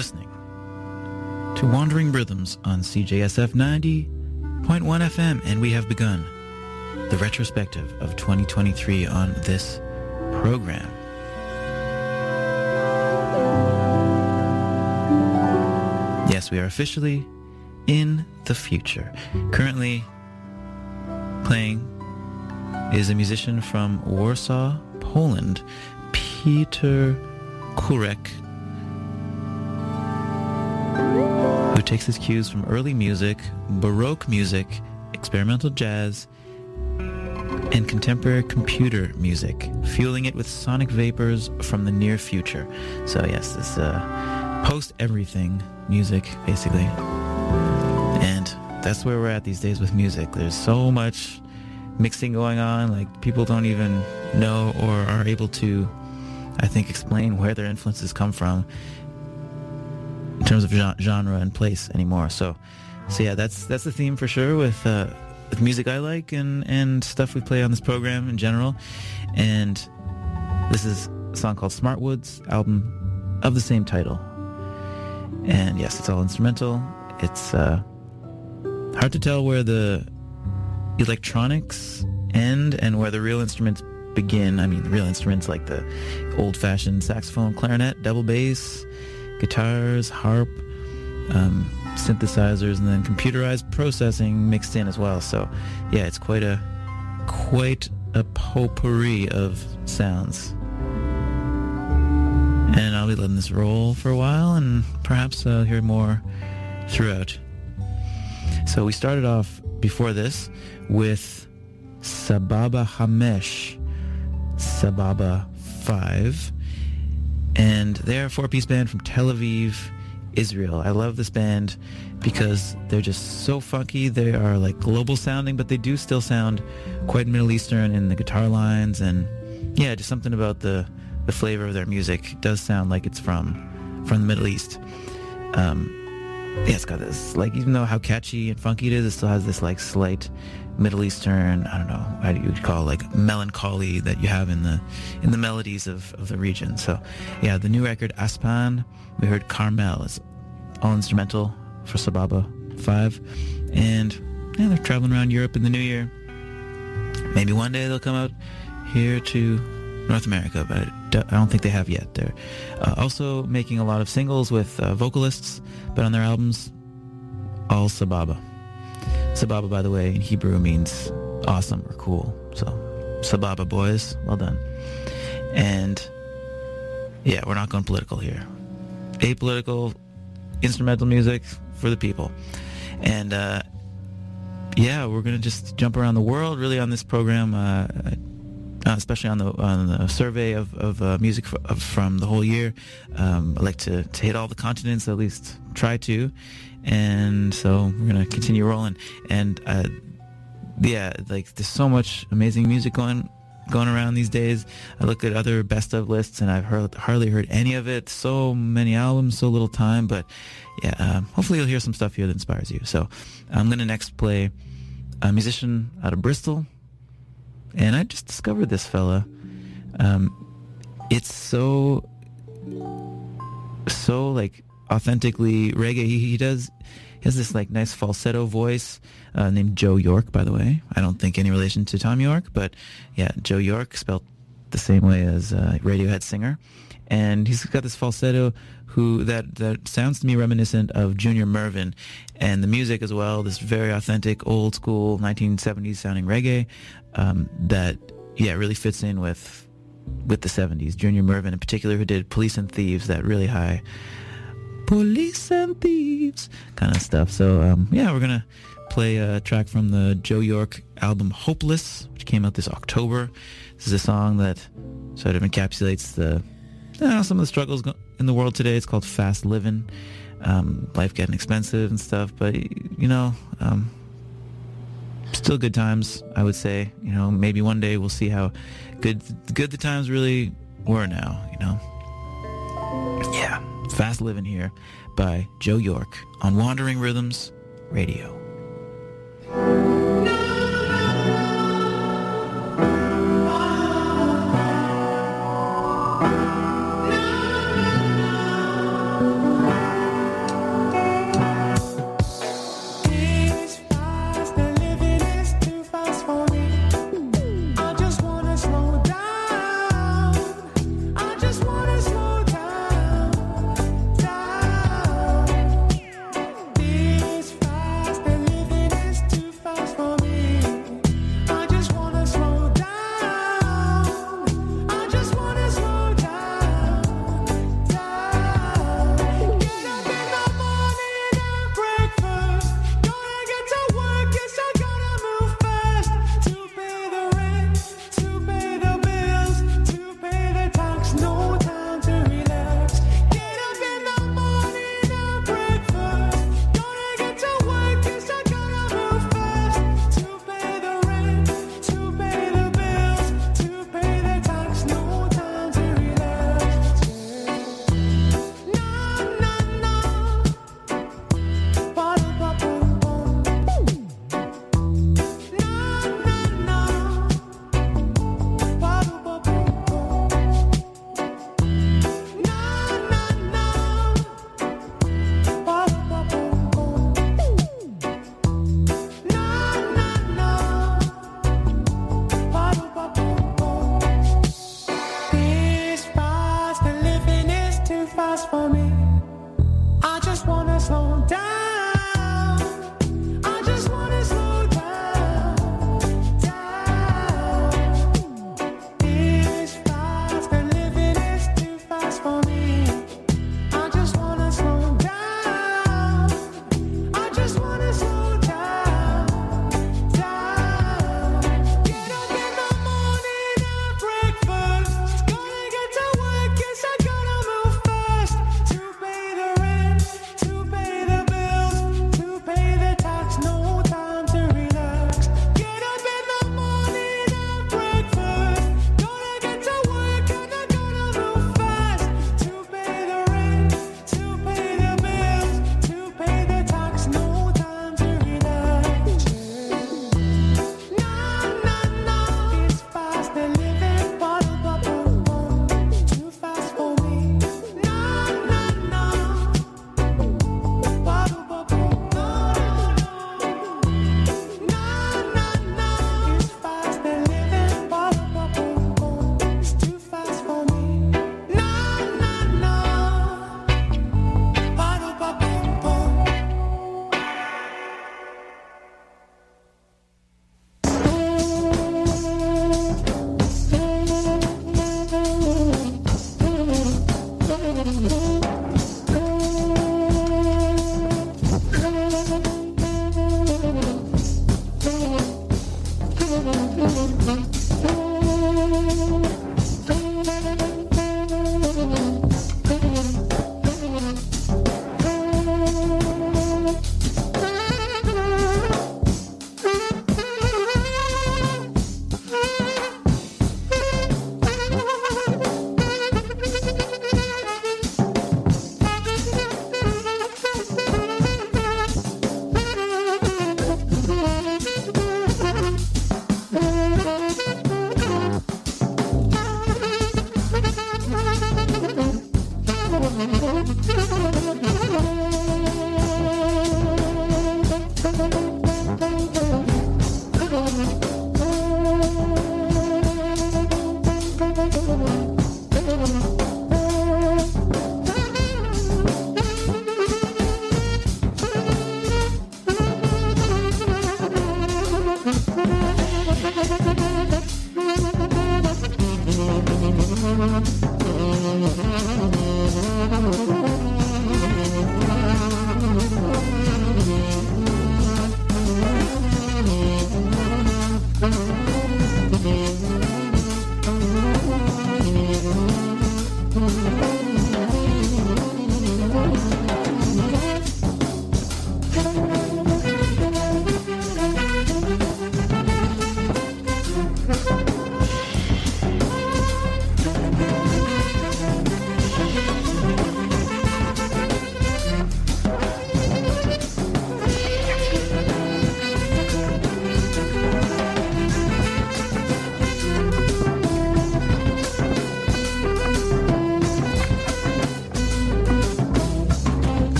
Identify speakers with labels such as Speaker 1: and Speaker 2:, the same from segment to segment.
Speaker 1: listening to Wandering Rhythms on CJSF 90.1 FM, and we have begun the retrospective of 2023 on this program. Yes, we are officially in the future. Currently playing is a musician from Warsaw, Poland, Peter Kurek, who takes his cues from early music, Baroque music, experimental jazz, and contemporary computer music, fueling it with sonic vapors from the near future. So yes, this post-everything music, basically. And that's where we're at these days with music. There's so much mixing going on, like people don't even know or are able to, I think, explain where their influences come from in terms of genre and place anymore. So yeah, that's the theme for sure with music I like and stuff we play on this program in general. And this is a song called Smartwoods, album of the same title. And yes, it's all instrumental. It's hard to tell where the electronics end and where the real instruments begin. I mean, the real instruments like the old-fashioned saxophone, clarinet, double bass, guitars, harp, synthesizers, and then computerized processing mixed in as well. So yeah, it's quite a potpourri of sounds. And I'll be letting this roll for a while, and perhaps I'll hear more throughout. So we started off before this with Sababa Hamesh, Sababa 5, and they're a 4-piece band from Tel Aviv, Israel. I love this band because they're just so funky. They are like global sounding, but they do still sound quite Middle Eastern in the guitar lines, and yeah, just something about the flavor of their music does sound like it's from the Middle East. Yeah, it's got this, like, even though how catchy and funky it is, it still has this like slight Middle Eastern, I don't know, how you would call, like, melancholy that you have in the melodies of the region. So yeah, the new record Aspan, we heard Carmel. It's all instrumental for Sababa 5, and yeah, they're traveling around Europe in the new year. Maybe one day they'll come out here to North America, but I don't think they have yet. They're also making a lot of singles with vocalists, but on their albums, all Sababa. Sababa, by the way, in Hebrew means awesome or cool. So, Sababa boys, well done. And yeah, we're not going political here. Apolitical, instrumental music for the people. And yeah, we're going to just jump around the world really on this program, especially on the survey of music from the whole year. I like to hit all the continents, at least try to. And so we're going to continue rolling. And yeah, like there's so much amazing music going around these days. I looked at other best of lists and I've hardly heard any of it. So many albums, so little time. But yeah, hopefully you'll hear some stuff here that inspires you. So I'm going to next play a musician out of Bristol. And I just discovered this fella. It's so like authentically reggae. He has this like nice falsetto voice, named Joe York, by the way. I don't think any relation to Tom York, but yeah, Joe York, spelled the same way as Radiohead singer. And he's got this falsetto that sounds to me reminiscent of Junior Murvin, and the music as well, this very authentic, old school 1970s sounding reggae that really fits in with the 70s. Junior Murvin in particular, who did Police and Thieves, that really high Police and Thieves kind of stuff. So we're gonna play a track from the Joe York album Hopeless, which came out this October. This is a song that sort of encapsulates some of the struggles in the world today. It's called Fast Living, life getting expensive and stuff, but still good times, I would say. Maybe one day we'll see how good the times really were now. Yeah, Fast Living here by Joe York on Wandering Rhythms Radio.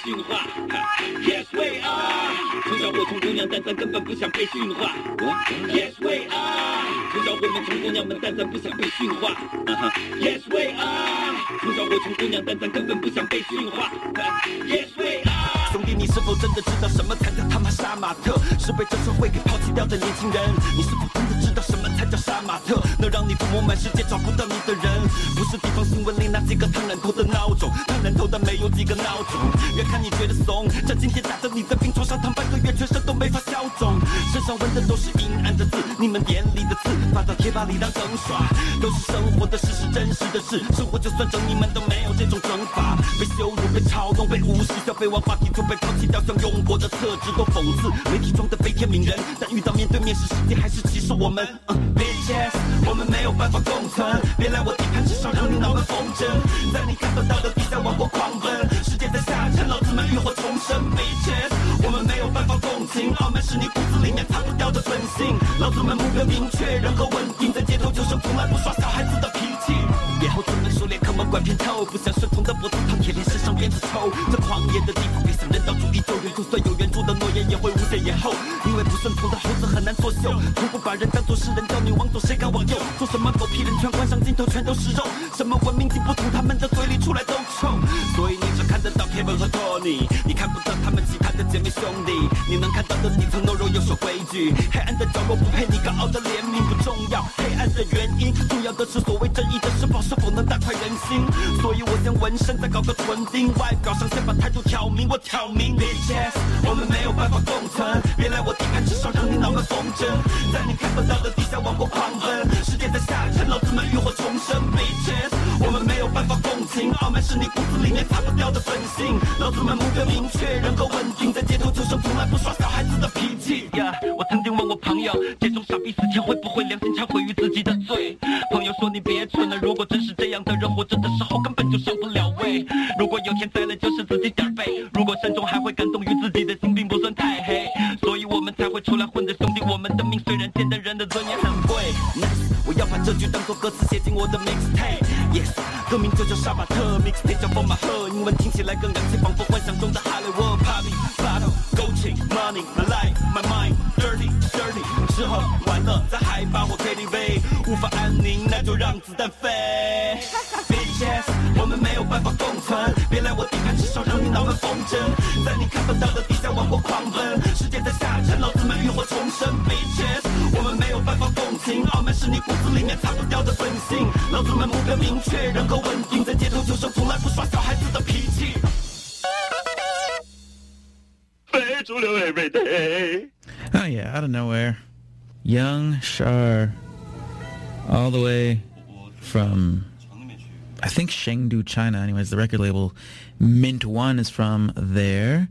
Speaker 2: 驯化。Yes we are， 从小我从姑娘，但咱根本不想被驯化。Yes we are， 从小我们从姑娘们，但咱不想被驯化。Yes we are， 从小我从姑娘，但咱根本不想被驯化。Yes we are， 兄弟，你是否真的知道什么才叫他妈杀马特？是被这社会给抛弃掉的年轻人。你是否真的知道什么才叫杀马特？能让你抚摸满世界找不到你的人，不是地方新闻里那几个烫染头的孬种，烫染头的没有几个孬种。越看你觉得怂，这今天打的你在病床上躺半个月，全身都没法消肿，身上纹的都是阴暗的字，你们眼里的字发到贴吧里当梗耍，都是生活的事，是真实的事。生活就算整，你们都没有这种整法，被羞辱，被嘲弄，被无视，消费完话题就被抛弃掉，像用过的厕纸都讽刺，媒体装的悲天悯人，但遇到面对面时，世界还是歧视我们。Bitches， 我们没有办法共存，别来我地盘，至少让你脑门风筝，在你看不到的地下往过狂奔，世界在下沉，老子们浴火重生。Bitches， 我们没有办法共情，傲慢是你骨子里面擦不掉的本性，老子们目标明确，人格稳定，在街头就生，从来不耍小孩子的脾气。野猴子们熟练，坑蒙拐骗透，不像顺从的脖子烫铁链，身上鞭子抽。这狂野的地方，别想人道主义救援，就算有援助的诺言，也会无限延后。因为不顺从的猴子很难作秀，从不把人当作是人，叫你往左，谁敢往右？做什么狗屁人权，关上镜头全都是肉。什么文明进步，从他们的嘴里出来都臭。所以你只看得到 Kevin 和 Tony， 你看不到他们其他的姐妹兄弟。你能看到的底层懦弱又守规矩，黑暗的角落不配你高傲的怜悯，不重要。黑暗的原因，重要的是所谓正义的施暴是否能大快人心。所以我先纹身，再搞个唇钉，外表上先把态度挑明。我挑明 Bitches， 我们没有办法共存，别来我地盘，至少让你脑门风筝，在你看不到的地下往过狂奔，世界在下沉，老子们浴火重生。Bitches， 我们没有办法共情，傲慢是你骨子里面擦不掉的本性，老子们目标明确，人格稳定，在街头就生，从来不耍小孩子的脾气。我曾经问我朋友，这种傻逼死前会不会良心忏悔于自己的罪？朋友说你别蠢了，如果真是这样的人，活着的时候根本就上不了位。如果有天栽了，就是自己点背。如果慎重，还会感动于自己的心并不算太黑，所以我们才会出来混的兄弟。我们的命虽然贱，但人的尊严很贵。Nice， 我要把这句当作歌词写进我的 mixtape。Yes， 歌名就叫杀马特 ，mixtape 叫疯马赫，英文听起来更洋气，仿佛幻想中的哈利沃。Party battle gold chain money my life my mind dirty dirty， 吃喝玩乐在海拔或 KTV， 无法安宁那就让子弹飞。Bitches， 我们没有办法共存，别来我地盘，至少让你脑门风筝，在你看不到的地下往过狂奔，世界在下沉，老子们浴火重生。Bitches， 我们没有办法共情，傲慢是你骨子里面擦不掉的本性，老子们目标明确，人格稳定，在街头就生，从来不耍小孩子的脾气。非主流 every day。
Speaker 1: Oh yeah, out of nowhere, Young Shar, all the way from, I think, Chengdu, China. Anyways, the record label Mint One is from there,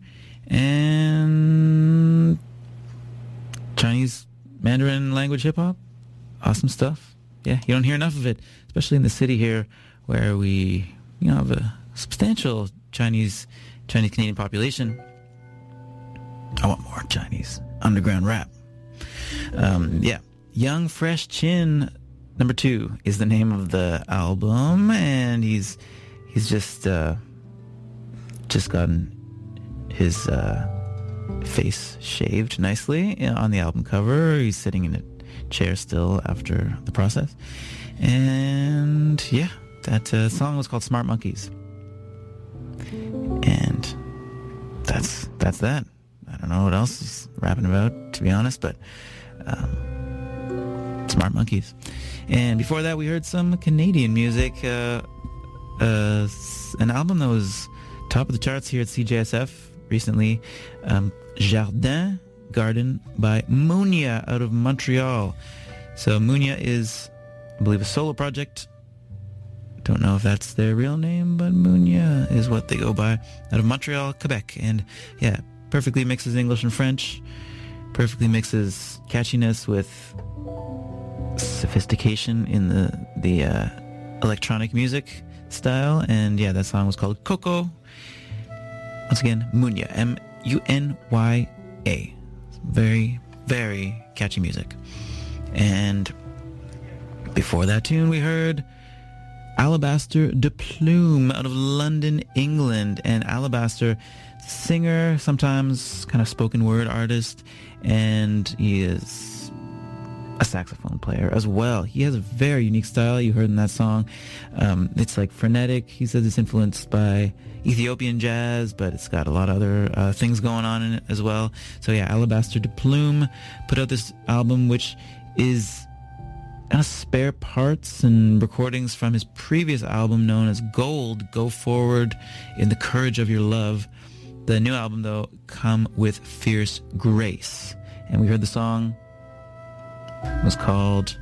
Speaker 1: and Chinese Mandarin language hip hop, awesome stuff. Yeah, you don't hear enough of it, especially in the city here, where we, have a substantial Chinese Canadian population. I want more Chinese underground rap. Yeah, Young Fresh Chin number 2 is the name of the album, and he's just gotten his face shaved nicely on the album cover. He's sitting in a chair still after the process, and yeah, that song was called Smart Monkeys, and that's that. I don't know what else he's rapping about, to be honest, but Smart Monkeys. And before that, we heard some Canadian music, an album that was top of the charts here at CJSF recently, Jardin Garden by Munya out of Montreal. So Munya is, I believe, a solo project. Don't know if that's their real name, but Munya is what they go by, out of Montreal, Quebec. And yeah, perfectly mixes English and French, perfectly mixes catchiness with sophistication in the electronic music style. And yeah, that song was called Coco. Once again, Munya, M-U-N-Y-A. Very, very catchy music. And before that tune, we heard Alabaster de Plume out of London, England. And Alabaster, singer, sometimes kind of spoken word artist, and he is a saxophone player as well. He has a very unique style. You heard in that song. It's like frenetic. He says it's influenced by Ethiopian jazz, but it's got a lot of other things going on in it as well. So yeah, Alabaster de Plume put out this album, which is spare parts and recordings from his previous album known as Gold, Go Forward in the Courage of Your Love. The new album, though, come with Fierce Grace. And we heard the song was called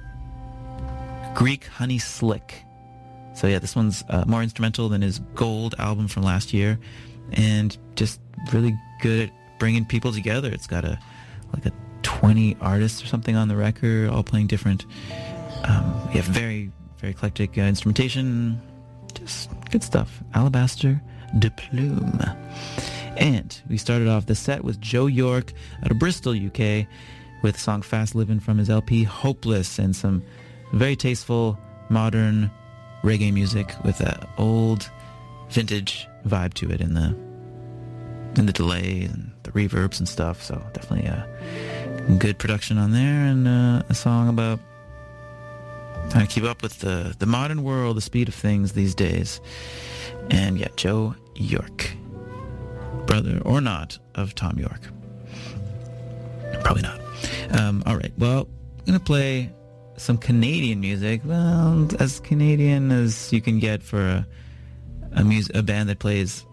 Speaker 1: Greek Honey Slick. So yeah, this one's more instrumental than his Gold album from last year, and just really good at bringing people together. It's got a 20 artists or something on the record, all playing different. We have very, very eclectic instrumentation. Just good stuff. Alabaster de Plume. And we started off the set with Joe York out of Bristol, UK, with the song Fast Livin' from his LP Hopeless, and some very tasteful modern reggae music with that old vintage vibe to it in the delay and the reverbs and stuff. So definitely a good production on there, and a song about trying to keep up with the modern world, the speed of things these days. And yeah, Joe York, brother or not of Tom York. Probably not. All right, well, I'm going to play some Canadian music. Well, as Canadian as you can get for a band that plays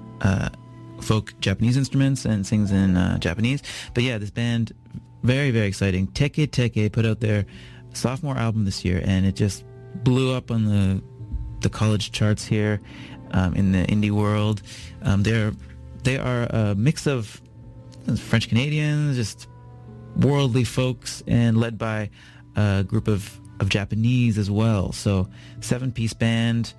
Speaker 1: folk Japanese instruments and sings in Japanese. But yeah, this band, very, very exciting. Teke Teke put out their sophomore album this year, and it just blew up on the college charts here in the indie world. They are a mix of French Canadians, just worldly folks, and led by a group of Japanese as well. So 7-piece band,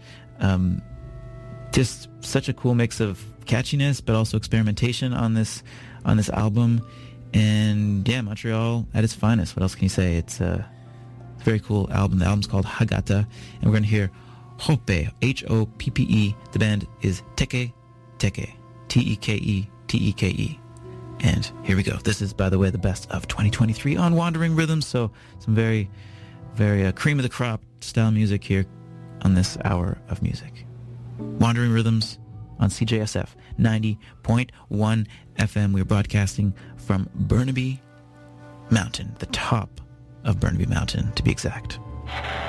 Speaker 1: just such a cool mix of catchiness but also experimentation on this album. And yeah, Montreal at its finest. What else can you say? It's a very cool album. The album's called Hagata, and we're going to hear Hoppe, Hoppe. The band is Teke Teke, Teke Teke. And here we go. This is, by the way, the best of 2023 on Wandering Rhythms. So some very, very cream of the crop style music here on this hour of music. Wandering Rhythms on CJSF 90.1 FM. We're broadcasting from Burnaby Mountain, the top of Burnaby Mountain, to be exact.